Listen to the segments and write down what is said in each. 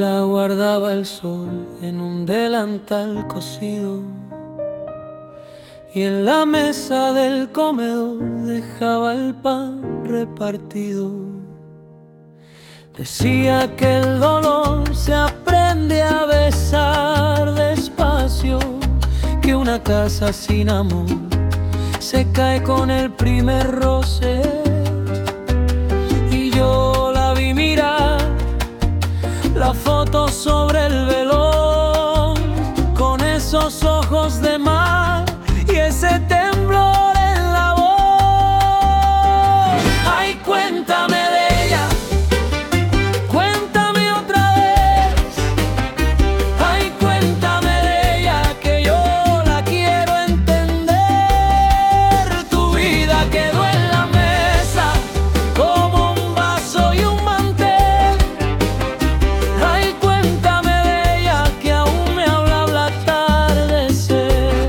Ella guardaba el sol en un delantal cosido y en la mesa del comedor dejaba el pan repartido. Decía que el dolor se aprende a besar despacio, que una casa sin amor se cae con el primer roce. Y yo la vi mirar la foto sobre el velón, con esos ojos de mar y ese temblor en la voz. Ay, cuéntame de ella, cuéntame otra vez. Ay, cuéntame de ella, que yo la quiero entender. Tu vida quedó en la mesa como un vaso y un mantel. Ay, cuéntame de ella, que aún me habla al atardecer.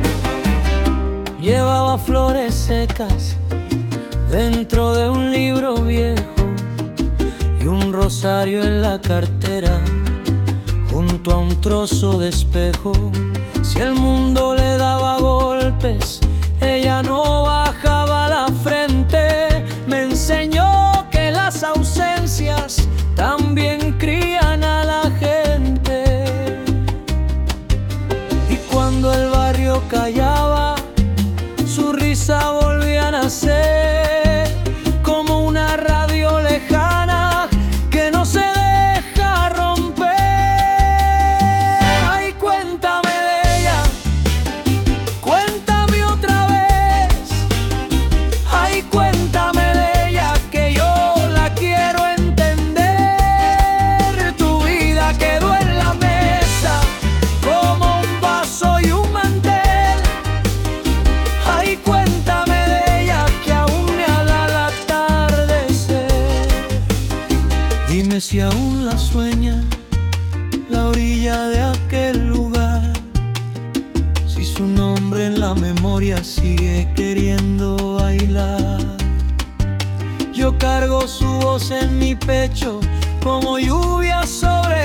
Llevaba flores secas dentro de un libro viejo y un rosario en la cartera, junto a un trozo de espejo. Si el mundo le daba golpes, ella no bajaba la frente. Me enseñó que las ausencias también crían a la gente. Y cuando el barrio callaba, su risa volvía a nacer, como una radio lejana que no se deja romper. Ay, cuéntame de ella, cuéntame otra vez. Ay, cuéntame de ella, que yo la quiero entender. Tu vida quedó en la mesa como un vaso y un mantel. Ay, cuéntame de ella, que aún me habla al atardecer. Dime si aún la sueña, la orilla de aquel lugar, si su nombre en la memoria sigue queriendo bailar. Yo cargo su voz en mi pecho como lluvia sobre